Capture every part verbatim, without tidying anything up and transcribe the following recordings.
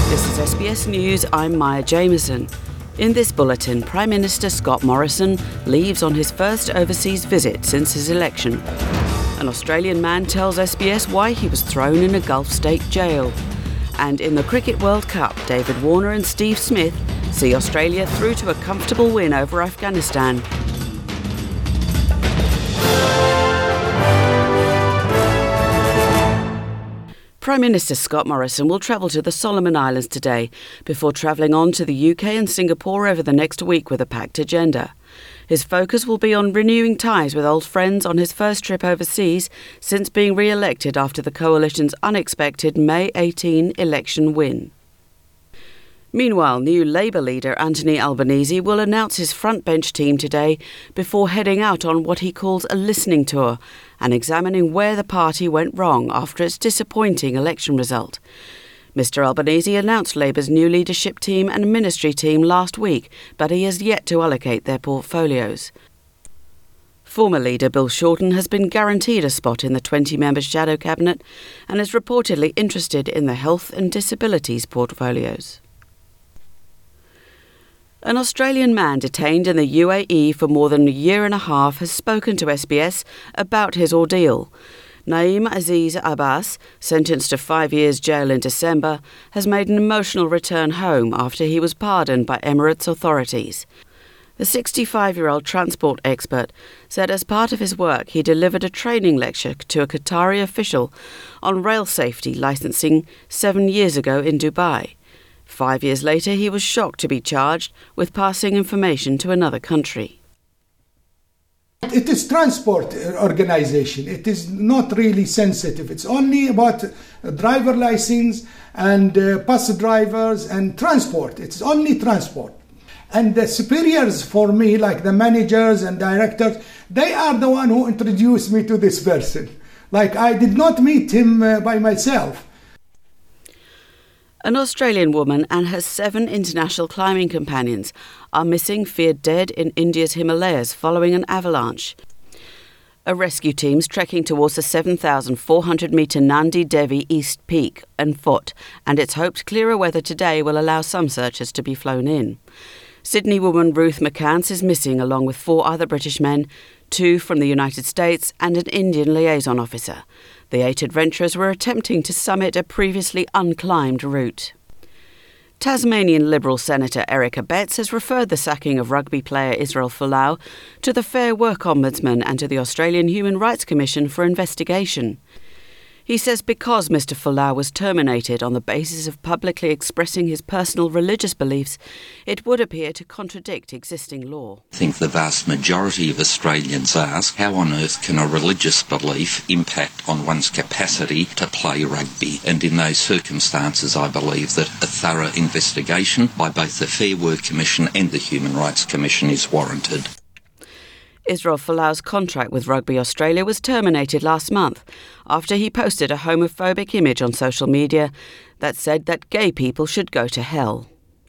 This is S B S News, I'm Maya Jameson. In this bulletin, Prime Minister Scott Morrison leaves on his first overseas visit since his election. An Australian man tells S B S why he was thrown in a Gulf state jail. And in the Cricket World Cup, David Warner and Steve Smith see Australia through to a comfortable win over Afghanistan. Prime Minister Scott Morrison will travel to the Solomon Islands today before travelling on to the U K and Singapore over the next week with a packed agenda. His focus will be on renewing ties with old friends on his first trip overseas since being re-elected after the coalition's unexpected May eighteenth election win. Meanwhile, new Labour leader Anthony Albanese will announce his frontbench team today before heading out on what he calls a listening tour and examining where the party went wrong after its disappointing election result. Mister Albanese announced Labour's new leadership team and ministry team last week, but he has yet to allocate their portfolios. Former leader Bill Shorten has been guaranteed a spot in the twenty-member shadow cabinet and is reportedly interested in the health and disabilities portfolios. An Australian man detained in the U A E for more than a year and a half has spoken to S B S about his ordeal. Naeem Aziz Abbas, sentenced to five years jail in December, has made an emotional return home after he was pardoned by Emirates authorities. The sixty-five-year-old transport expert said as part of his work he delivered a training lecture to a Qatari official on rail safety licensing seven years ago in Dubai. Five years later, he was shocked to be charged with passing information to another country. It is transport organization. It is not really sensitive. It's only about driver license and uh, bus drivers and transport. It's only transport. And the superiors for me, like the managers and directors, they are the one who introduced me to this person. Like I did not meet him uh, by myself. An Australian woman and her seven international climbing companions are missing, feared dead in India's Himalayas following an avalanche. A rescue team's trekking towards the seven thousand four hundred metre Nandi Devi East Peak and foot, and it's hoped clearer weather today will allow some searchers to be flown in. Sydney woman Ruth McCants is missing along with four other British men, two from the United States and an Indian liaison officer. The eight adventurers were attempting to summit a previously unclimbed route. Tasmanian Liberal Senator Eric Abetz has referred the sacking of rugby player Israel Folau to the Fair Work Ombudsman and to the Australian Human Rights Commission for investigation. He says because Mister Folau was terminated on the basis of publicly expressing his personal religious beliefs, it would appear to contradict existing law. I think the vast majority of Australians ask, how on earth can a religious belief impact on one's capacity to play rugby? And in those circumstances, I believe that a thorough investigation by both the Fair Work Commission and the Human Rights Commission is warranted. Israel Folau's contract with Rugby Australia was terminated last month after he posted a homophobic image on social media that said that gay people should go to hell.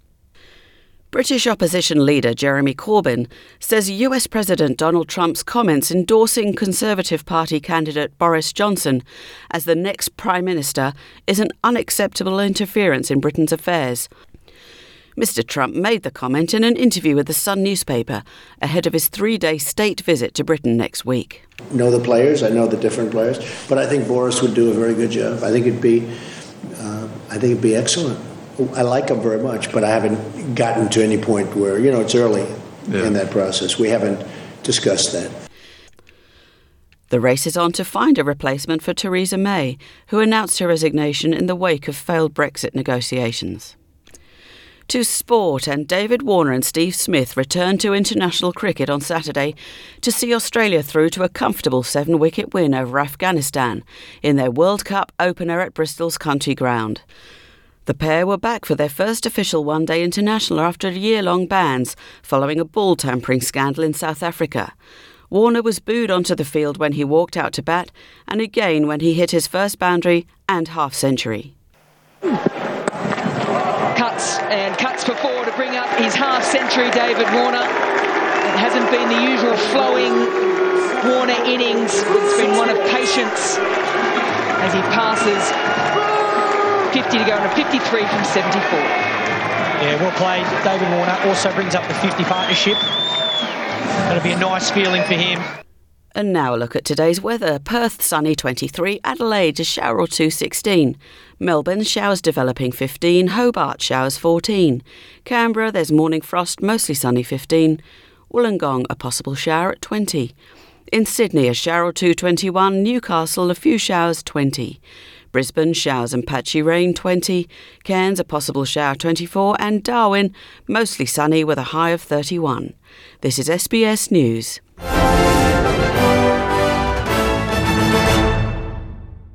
British opposition leader Jeremy Corbyn says U S President Donald Trump's comments endorsing Conservative Party candidate Boris Johnson as the next Prime Minister is an unacceptable interference in Britain's affairs. Mister Trump made the comment in an interview with the Sun newspaper ahead of his three-day state visit to Britain next week. I know the players, I know the different players, but I think Boris would do a very good job. I think it'd be, uh, I think it'd be excellent. I like him very much, but I haven't gotten to any point where, you know, it's early yeah. in that process. We haven't discussed that. The race is on to find a replacement for Theresa May, who announced her resignation in the wake of failed Brexit negotiations. To sport, and David Warner and Steve Smith return to international cricket on Saturday to see Australia through to a comfortable seven-wicket win over Afghanistan in their World Cup opener at Bristol's Country Ground. The pair were back for their first official one-day international after a year-long bans following a ball tampering scandal in South Africa. Warner was booed onto the field when he walked out to bat and again when he hit his first boundary and half-century. Cuts and cuts for four to bring up his half-century, David Warner. It hasn't been the usual flowing Warner innings. It's been one of patience as he passes fifty to go and a fifty-three from seventy-four. Yeah, well played. David Warner also brings up the fifty partnership. That'll be a nice feeling for him. And now a look at today's weather. Perth sunny twenty-three, Adelaide a shower or two sixteen. Melbourne showers developing fifteen, Hobart showers fourteen. Canberra there's morning frost, mostly sunny fifteen. Wollongong a possible shower at twenty. In Sydney a shower or two twenty-one, Newcastle a few showers twenty. Brisbane showers and patchy rain twenty. Cairns a possible shower twenty-four, and Darwin mostly sunny with a high of thirty-one. This is S B S News.